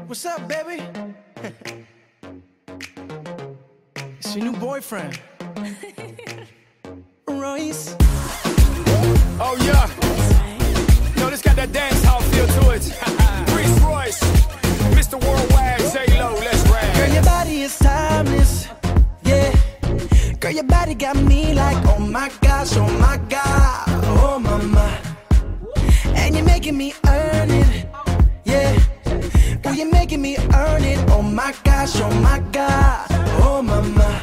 What's up, baby? It's your new boyfriend, Royce. Oh yeah, no, this got that dance hall feel to it. Reese Royce, Mr. Worldwide, J-Lo, let's rap. Girl, your body is timeless, yeah. Girl, your body got me like, oh my gosh, oh my God, oh mama. And you're making me earn it, yeah. Girl, you're making me earn it, oh my gosh, oh my God, oh mama.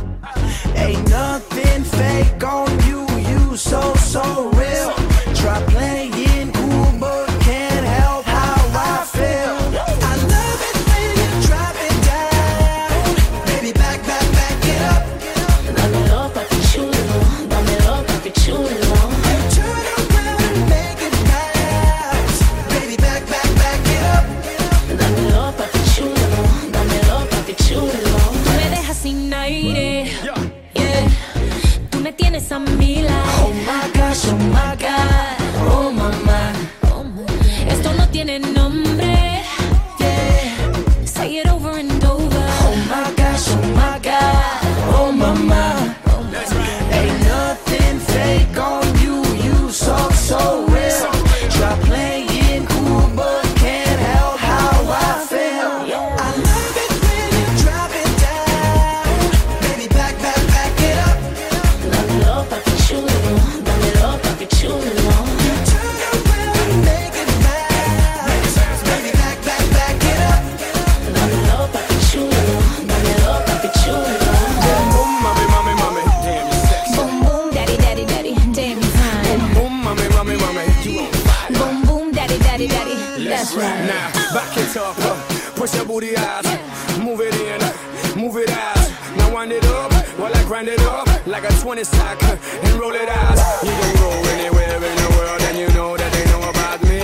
Ain't nothing fake on you, you so real. Try playing cool, but can't help how I feel. I love it when you drop it down. Baby, back it up. Dámelo, papi chulo, dámelo, papi chulo. Turn around and make it bounce. Baby, back it up. Dámelo, papi chulo, dámelo, papi chulo. Tú me dejas sin aire, yeah. Tú me tienes a mi lado. Oh my gosh, oh my God, oh mama. Esto no tiene nombre, Yeah. say it over and over. Oh my gosh, oh my God, oh mama. Ain't nothing fake on you, you so real. Try playing cool, but can't help how I feel. I love it when you drop it down. Baby, back it up. Dámelo, papi chulo, dámelo, papi chulo. Turn around and make it bounce. Baby, back it up. Dámelo, papi chulo, dámelo, papi chulo. Boom, mommy, mommy, mommy, damn, you sexy. Boom, boom, daddy, daddy, daddy, damn you fine. Boom, mommy, mommy, mommy, you on fire. Boom, boom, daddy, daddy, daddy, that's right. Now, back it up, push your booty out, move it in, move it out. Now wind it up, while I grind it up, like a 20 sack, and roll it out. You can go anywhere in the world, and you know that they know about me.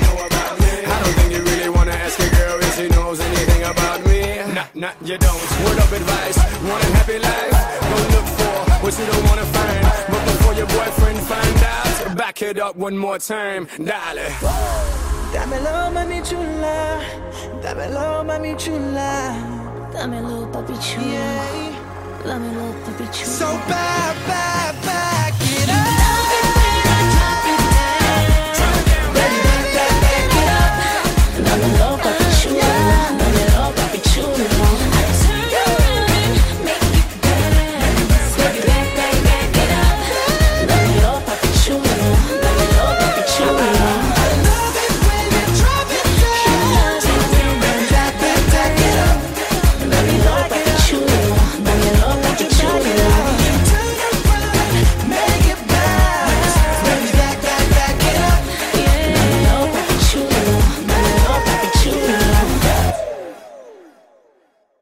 I don't think you really wanna ask a girl if she knows anything about me. Nah, you don't. Word of advice, want a happy life? Don't look for what you don't wanna find. But before your boyfriend find out, back it up one more time, darling. Dámelo, mami chula. Dámelo, mami chula. Dámelo, papi chulo, Yeah. dámelo, papi chulo. So bad.